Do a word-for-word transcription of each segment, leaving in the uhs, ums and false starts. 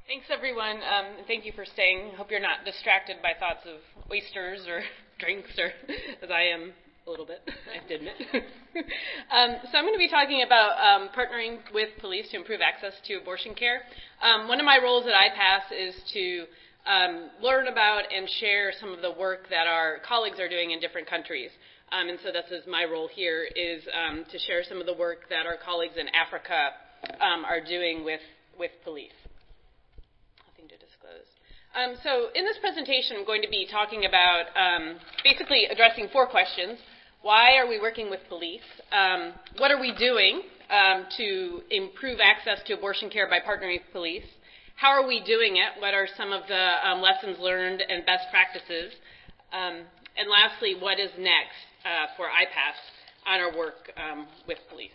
Thanks, everyone. Um, thank you for staying. Hope you're not distracted by thoughts of oysters or drinks, or as I am a little bit, I have to admit. um, so I'm going to be talking about um, partnering with police to improve access to abortion care. Um, one of my roles at I PASS is to um, learn about and share some of the work that our colleagues are doing in different countries. Um, and so this is my role here, is um, to share some of the work that our colleagues in Africa um, are doing with, with police. Nothing to disclose. Um, so in this presentation, I'm going to be talking about um, basically addressing four questions. Why are we working with police? Um, what are we doing um, to improve access to abortion care by partnering with police? How are we doing it? What are some of the um, lessons learned and best practices? Um, and lastly, what is next uh, for I PASS on our work um, with police?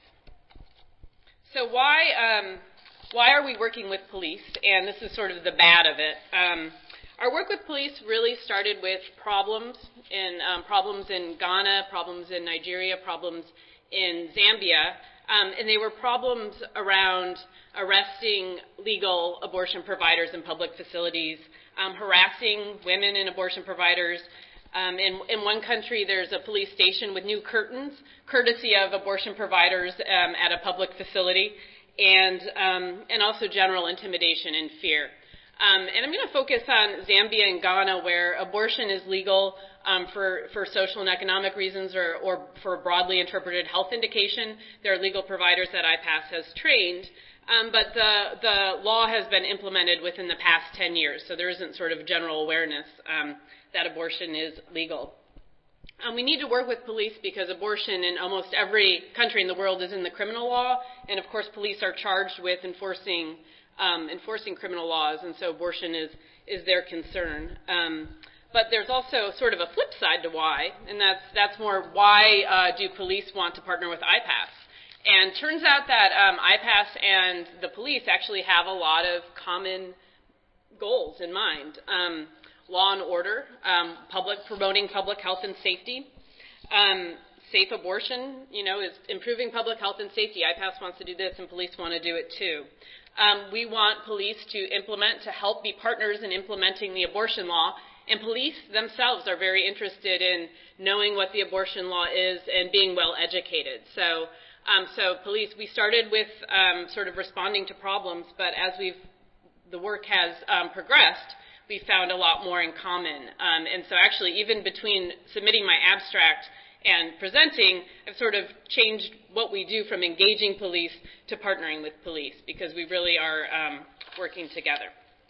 So why, um, why are we working with police? And this is sort of the bad of it. Um, Our work with police really started with problems in um, problems in Ghana, problems in Nigeria, problems in Zambia, um, and they were problems around arresting legal abortion providers in public facilities, um, harassing women and abortion providers. Um, in, in one country, there's a police station with new curtains, courtesy of abortion providers um, at a public facility, and um, and also general intimidation and fear. Um, and I'm going to focus on Zambia and Ghana, where abortion is legal um, for, for social and economic reasons or, or for broadly interpreted health indication. There are legal providers that I PASS has trained, um, but the, the law has been implemented within the past ten years, so there isn't sort of general awareness um, that abortion is legal. Um, we need to work with police because abortion in almost every country in the world is in the criminal law, and of course police are charged with enforcing Um, enforcing criminal laws, and so abortion is, is their concern. Um, but there's also sort of a flip side to why, and that's, that's more why uh, do police want to partner with I PASS? And turns out that um, I PASS and the police actually have a lot of common goals in mind. Um, law and order, um, public promoting public health and safety, um, safe abortion, you know, is improving public health and safety. I PASS wants to do this, and police want to do it too. Um, we want police to implement, to help be partners in implementing the abortion law, and police themselves are very interested in knowing what the abortion law is and being well educated. So, um, so police, we started with um, sort of responding to problems, but as we've, the work has um, progressed, we found a lot more in common. Um, and so actually, even between submitting my abstract and presenting, I've sort of changed what we do from engaging police to partnering with police, because we really are um, working together.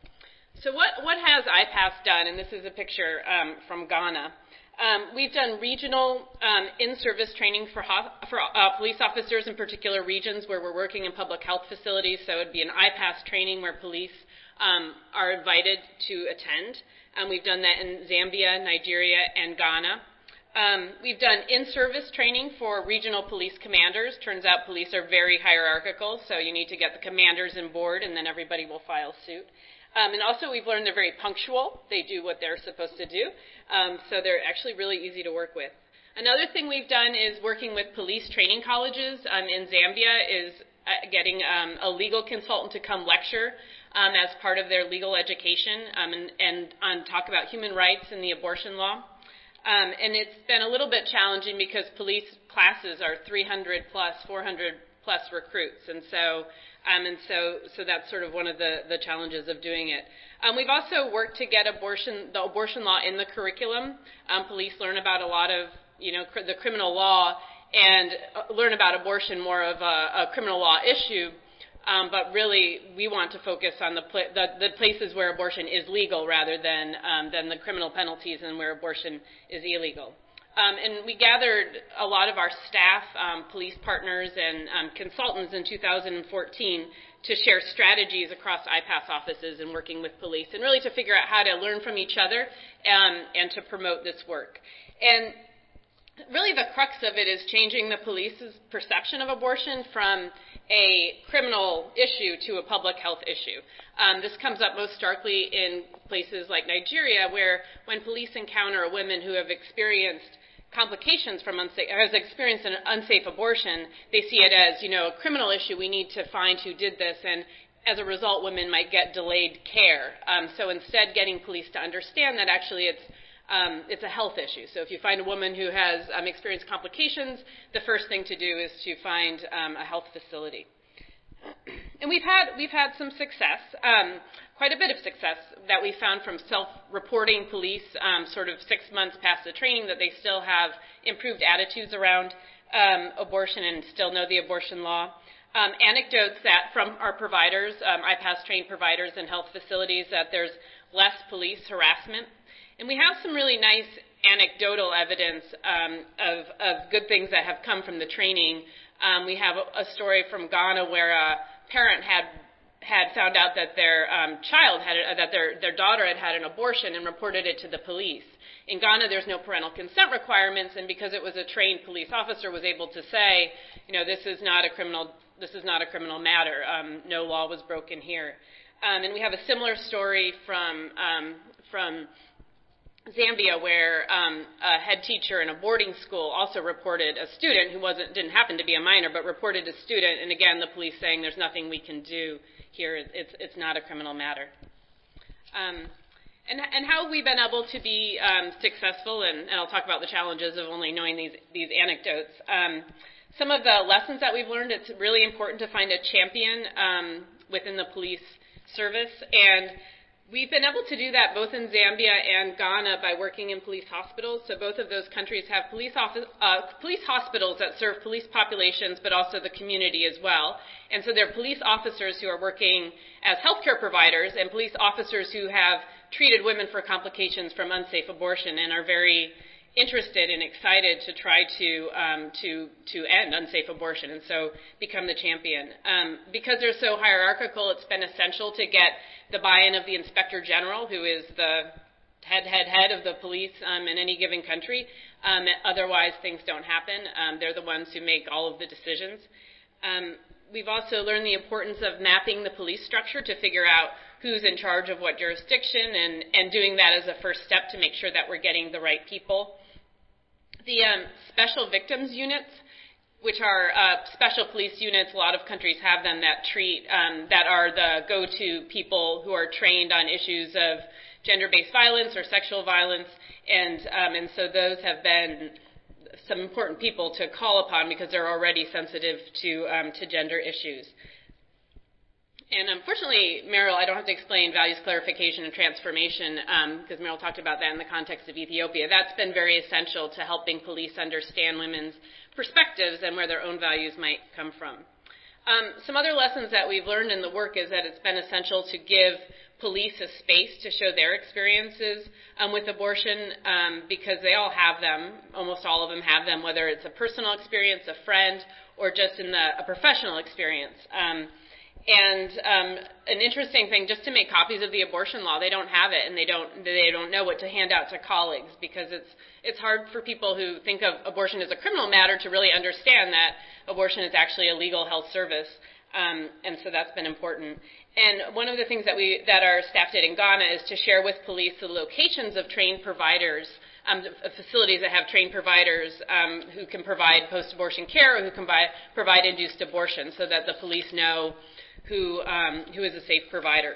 So what, what has I PASS done? And this is a picture um, from Ghana. Um, we've done regional um, in-service training for, ho- for uh, police officers in particular regions where we're working in public health facilities. So it would be an I PASS training where police um, are invited to attend. Um, we've done that in Zambia, Nigeria, and Ghana. Um, we've done in-service training for regional police commanders. Turns out police are very hierarchical, so you need to get the commanders on board, and then everybody will file suit. Um, and also, we've learned they're very punctual. They do what they're supposed to do, um, so they're actually really easy to work with. Another thing we've done is working with police training colleges um, in Zambia is uh, getting um, a legal consultant to come lecture um, as part of their legal education um, and, and um, talk about human rights and the abortion law. Um, and it's been a little bit challenging because police classes are three hundred plus, four hundred plus recruits, and so um, and so so that's sort of one of the, the challenges of doing it. Um, we've also worked to get abortion the abortion law in the curriculum. Um, police learn about a lot of you know cr- the criminal law and uh, learn about abortion more of a, a criminal law issue. Um, but really, we want to focus on the, pl- the, the places where abortion is legal rather than, um, than the criminal penalties and where abortion is illegal. Um, and we gathered a lot of our staff, um, police partners, and um, consultants in two thousand fourteen to share strategies across I PASS offices and working with police, and really to figure out how to learn from each other um, and to promote this work. And really the crux of it is changing the police's perception of abortion from a criminal issue to a public health issue. Um, this comes up most starkly in places like Nigeria, where when police encounter a woman who have experienced complications from unsafe, has experienced an unsafe abortion, they see it as, you know, a criminal issue. We need to find who did this, and as a result, women might get delayed care. Um, so instead, getting police to understand that actually it's um, it's a health issue. So if you find a woman who has um, experienced complications, the first thing to do is to find um, a health facility. And we've had we've had some success, um, quite a bit of success that we found from self-reporting police, um, sort of six months past the training, that they still have improved attitudes around um, abortion and still know the abortion law. Um, anecdotes that from our providers, um, I PASS trained providers in health facilities, that there's less police harassment. And we have some really nice anecdotal evidence um, of, of good things that have come from the training. Um, we have a, a story from Ghana where a parent had had found out that their um, child had uh, that their their daughter had had an abortion and reported it to the police. In Ghana, there's no parental consent requirements, and because it was a trained police officer, was able to say, you know, this is not a criminal this is not a criminal matter. Um, no law was broken here. Um, and we have a similar story from um, from Zambia, where um, a head teacher in a boarding school also reported a student who wasn't didn't happen to be a minor, but reported a student. And again, the police saying there's nothing we can do here. It's it's not a criminal matter. Um, and and how have we been able to be um, successful? And, and I'll talk about the challenges of only knowing these these anecdotes. Um, some of the lessons that we've learned: it's really important to find a champion um, within the police service, and we've been able to do that both in Zambia and Ghana by working in police hospitals. So both of those countries have police, office, uh, police hospitals that serve police populations, but also the community as well. And so they're police officers who are working as healthcare providers and police officers who have treated women for complications from unsafe abortion and are very interested and excited to try to um, to to end unsafe abortion and so become the champion. Um, because they're so hierarchical, it's been essential to get the buy-in of the Inspector General, who is the head, head, head of the police um, in any given country. Um, otherwise, things don't happen. Um, they're the ones who make all of the decisions. Um, we've also learned the importance of mapping the police structure to figure out who's in charge of what jurisdiction, and, and doing that as a first step to make sure that we're getting the right people. The um, special victims units, which are uh, special police units, a lot of countries have them, that treat, um, that are the go-to people who are trained on issues of gender-based violence or sexual violence, and um, and so those have been some important people to call upon because they're already sensitive to um, to gender issues. And unfortunately, Meryl, I don't have to explain values clarification and transformation because um, Meryl talked about that in the context of Ethiopia. That's been very essential to helping police understand women's perspectives and where their own values might come from. Um, some other lessons that we've learned in the work is that it's been essential to give police a space to show their experiences um, with abortion um, because they all have them. Almost all of them have them, whether it's a personal experience, a friend, or just in the, a professional experience. Um, And um, an interesting thing, just to make copies of the abortion law, they don't have it, and they don't they don't know what to hand out to colleagues because it's it's hard for people who think of abortion as a criminal matter to really understand that abortion is actually a legal health service, um, and so that's been important. And one of the things that we that our staff did in Ghana is to share with police the locations of trained providers, um, of facilities that have trained providers um, who can provide post-abortion care or who can buy, provide induced abortion, so that the police know who um, who is a safe provider.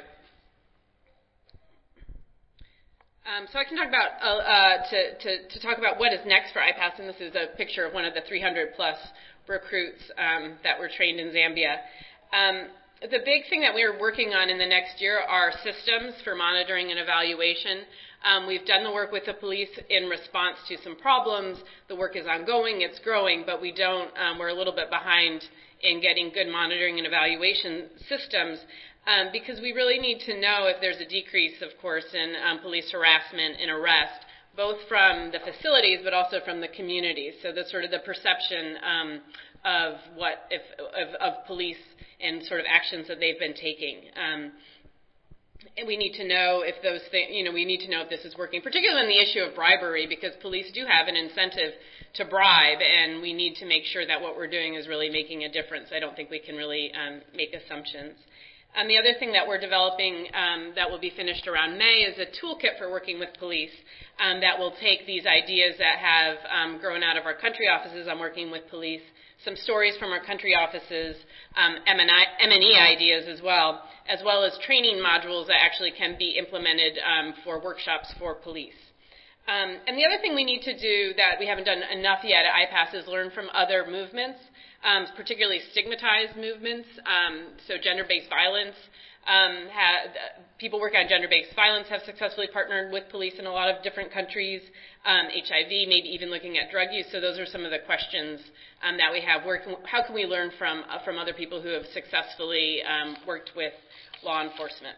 Um, so I can talk about uh, uh, to, to to talk about what is next for I PASS, and this is a picture of one of the three hundred plus recruits um, that were trained in Zambia. Um, the big thing that we are working on in the next year are systems for monitoring and evaluation. Um, we've done the work with the police in response to some problems. The work is ongoing, it's growing, but we don't. Um, we're a little bit behind in getting good monitoring and evaluation systems um, because we really need to know if there's a decrease, of course, in um, police harassment and arrest, both from the facilities but also from the communities. So that's sort of the perception um, of what if of, of police and sort of actions that they've been taking. Um, and we need to know if those things, you know, we need to know if this is working, particularly in the issue of bribery, because police do have an incentive to bribe, and we need to make sure that what we're doing is really making a difference. I don't think we can really um, make assumptions. Um, the other thing that we're developing um, that will be finished around May is a toolkit for working with police um, that will take these ideas that have um, grown out of our country offices on working with police, some stories from our country offices, um, M and E ideas as well, as well as training modules that actually can be implemented um, for workshops for police. Um, and the other thing we need to do that we haven't done enough yet at I PASS is learn from other movements, um, particularly stigmatized movements, um, so gender-based violence. Um, ha- people working on gender-based violence have successfully partnered with police in a lot of different countries, um, H I V, maybe even looking at drug use. So those are some of the questions um, that we have. Where can, how can we learn from, uh, from other people who have successfully um, worked with law enforcement?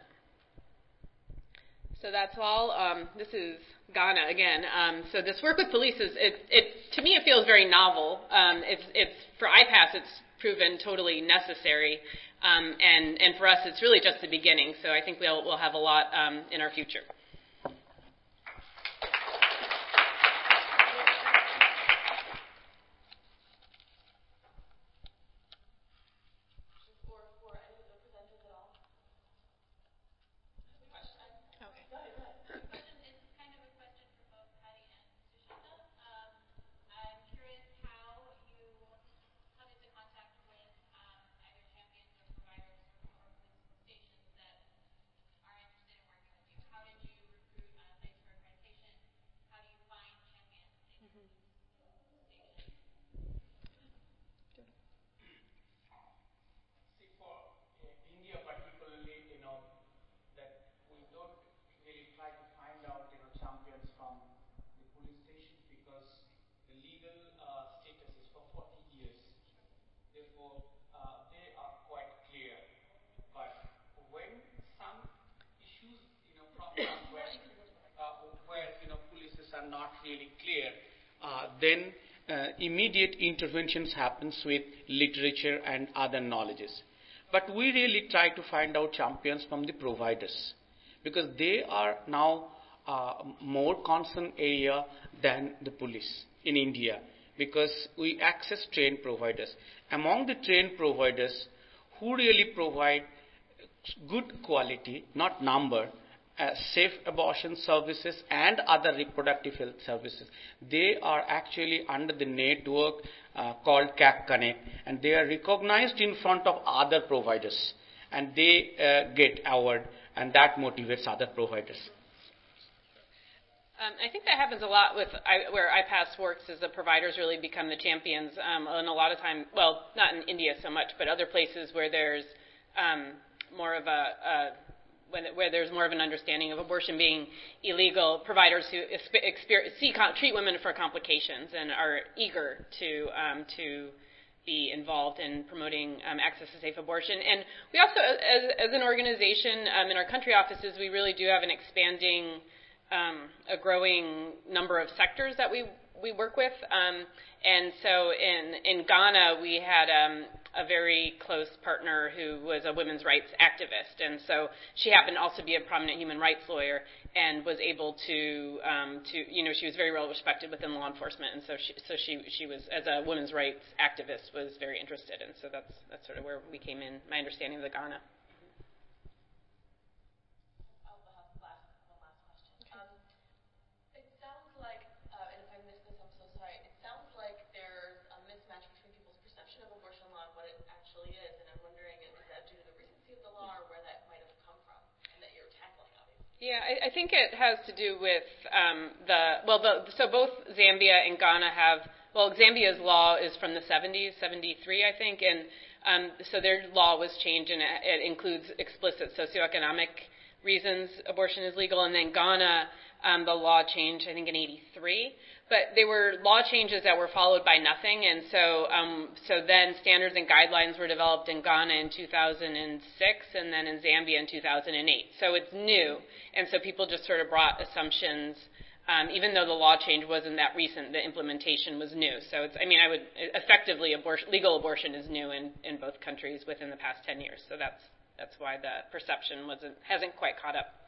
So that's all. Um, this is Ghana again. Um, so this work with police is, it, it, to me, it feels very novel. Um, it's, it's for I PASS, it's proven totally necessary, um, and, and for us, it's really just the beginning. So I think we'll, we'll have a lot um, in our future. Are not really clear, uh, then uh, immediate interventions happens with literature and other knowledges. But we really try to find out champions from the providers, because they are now uh, more concern area than the police in India, because we access trained providers. Among the trained providers who really provide good quality, not number, Uh, safe abortion services and other reproductive health services. They are actually under the network uh, called C A C Connect, and they are recognized in front of other providers, and they uh, get award, and that motivates other providers. Um, I think that happens a lot with I, where I PASS works, is the providers really become the champions. Um, and a lot of time, well, not in India so much, but other places where there's um, more of a, a When, where there's more of an understanding of abortion being illegal, providers who experience, see, treat women for complications and are eager to um, to be involved in promoting um, access to safe abortion. And we also, as, as an organization, um, in our country offices, we really do have an expanding, um, a growing number of sectors that we we work with. Um, and so in in Ghana, we had um, a very close partner who was a women's rights activist, and so she happened also to be a prominent human rights lawyer and was able to, um, to you know, she was very well respected within law enforcement, and so she, so she, she was, as a women's rights activist, was very interested, and so that's that's sort of where we came in, my understanding of the Ghana. Yeah, I, I think it has to do with um, the, well, the, so both Zambia and Ghana have, well, Zambia's law is from the seventies, seventy-three, I think, and um, so their law was changed, and it, it includes explicit socioeconomic reasons abortion is legal, and then Ghana, um, the law changed, I think, in eighty-three. But they were law changes that were followed by nothing, and so um, so then standards and guidelines were developed in Ghana in two thousand six, and then in Zambia in two thousand eight. So it's new, and so people just sort of brought assumptions. Um, even though the law change wasn't that recent, the implementation was new. So it's, I mean, I would effectively abortion, legal abortion is new in, in both countries within the past ten years. So that's that's why the perception wasn't hasn't quite caught up.